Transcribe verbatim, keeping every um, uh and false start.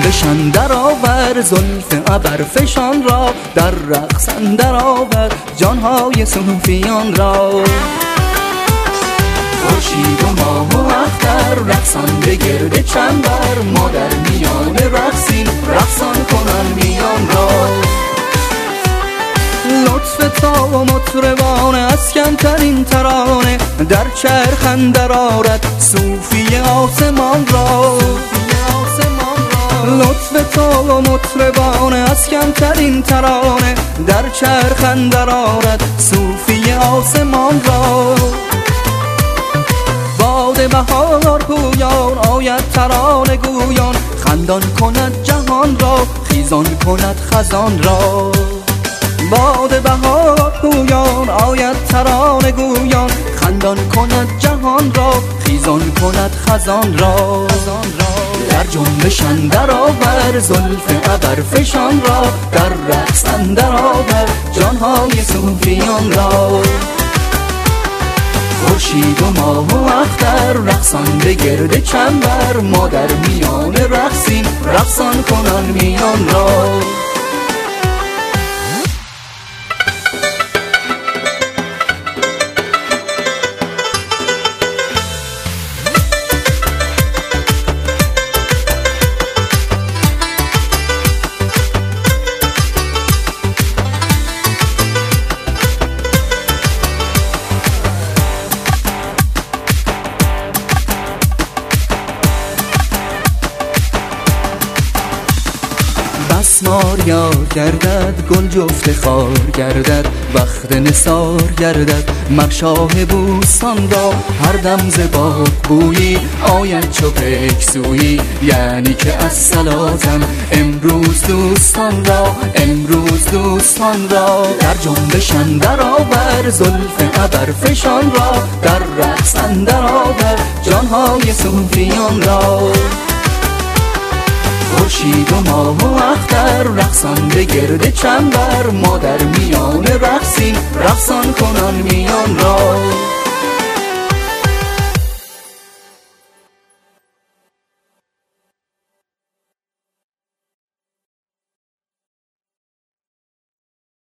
جنبش اندر آور زلف ابرفشان را، در رقص اندر آور جانهای صوفیان را. خورشید و ماه و اختر رقصان به گرد چنبر، ما در میان رقصیم رقصان کنن میان را. لطف تا و مطربانه از کمترین ترانه، در چرخ اندر آرد صوفی آسمان را. لطف تا و مطربانه از کمترین ترانه، در چرخ اندر آرد صوفی آسمان را. باد بهار پویان آید ترانه گویان، خندان کند جهان را خیزان کند خزان را. باد بهار پویان آید ترانه گویان، خندان کند جهان را خیزان کند خزان را. در جنبش اندر آور زلف ابرفشان را، در رقص اندر آور جانهای صوفیان را. خورشید و ماه و اختر رقصان به گرد چنبر، ما در میان رقصیم رقصان کنان میان را. بسمار یار گردد گل جفت خار گردد، وقت نثار گردد مشاه بوستان را. هر دم ز باغ بویی آید چو پیکسویی، یعنی که از صلاتم امروز دوستان را امروز دوستان را. در جنبش اندر آور زلف ابرفشان را، در رقص اندر آور جانهای صوفیان را. خورشید و ماه و اختر رقصان به گرد چنبر، ما در میان رقصیم رقصان کنان می